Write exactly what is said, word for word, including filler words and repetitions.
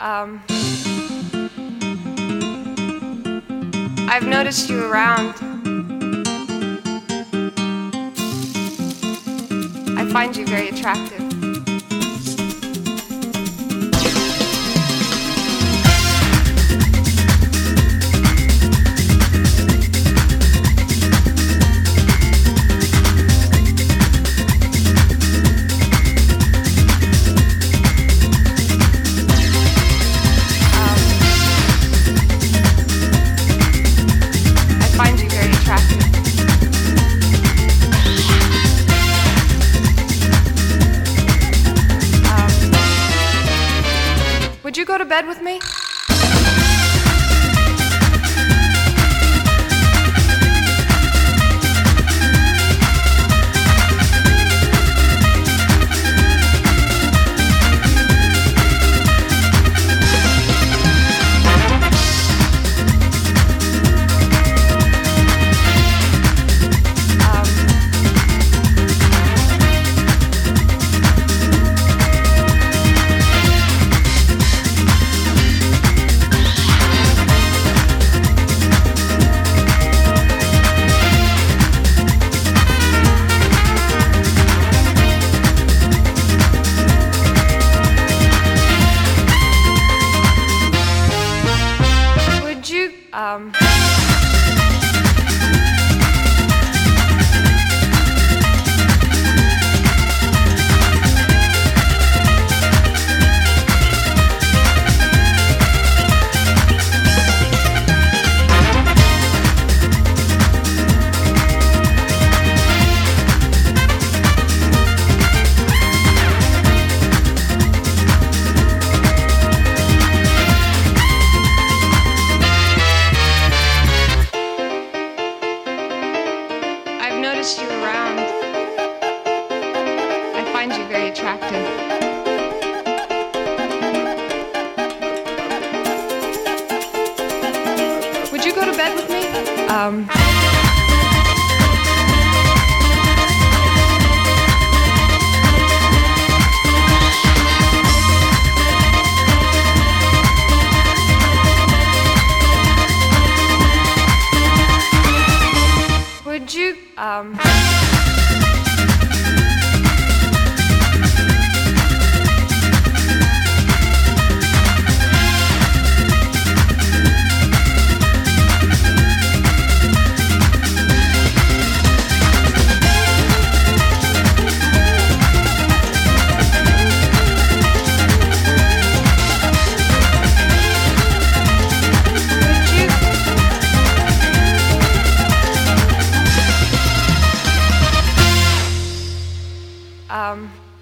Um, I've noticed you around. I find you very attractive. Would you go to bed with me? Um... you around. I find you very attractive. Would you go to bed with me? Um... Would you, um... Um...